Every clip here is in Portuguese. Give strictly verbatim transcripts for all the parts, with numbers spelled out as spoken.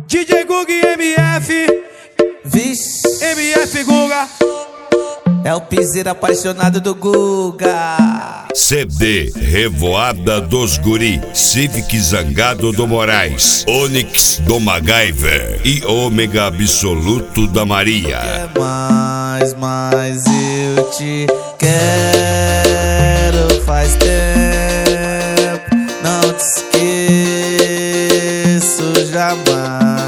D J Guga e M F. Vixe, M F Guga é o piseiro apaixonado do Guga. C D Revoada dos Guri, Civic Zangado do Moraes, Onyx do MacGyver e Ômega Absoluto da Maria. Quer mais, mais eu te quero. Faz tempo, não te esqueço jamais.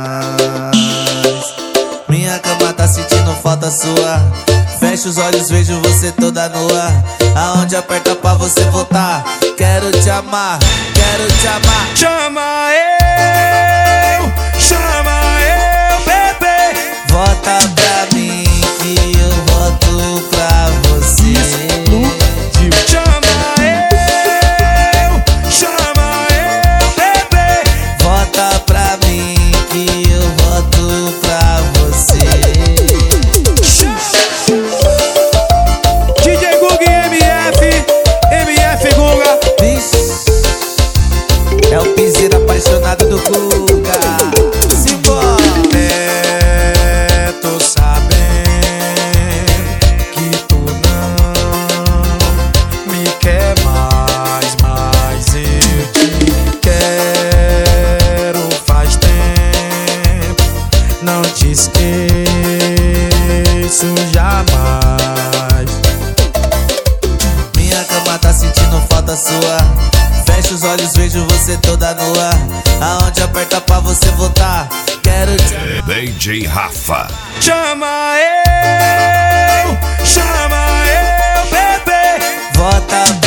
Minha cama tá sentindo falta sua. Fecho os olhos, vejo você toda nua. Aonde aperta pra você voltar. Quero te amar, quero te amar. Chama eu, chama eu, bebê. Volta pra mim que eu volto pra você. Chama eu, chama eu, bebê. Volta pra mim que eu volto pra você. D J Guga e M F, M F Guga. Vixe, é o piseiro apaixonado do Guga. Simbora. É, tô sabendo que tu não me quer mais, mas eu te quero faz tempo. Não te esqueço jamais. Minha cama tá sentindo falta sua. Fecho os olhos, vejo você toda nua. Aonde aperta pra você voltar. Quero te amar. D J Rafa. Chama eu, chama eu, bebê. Volta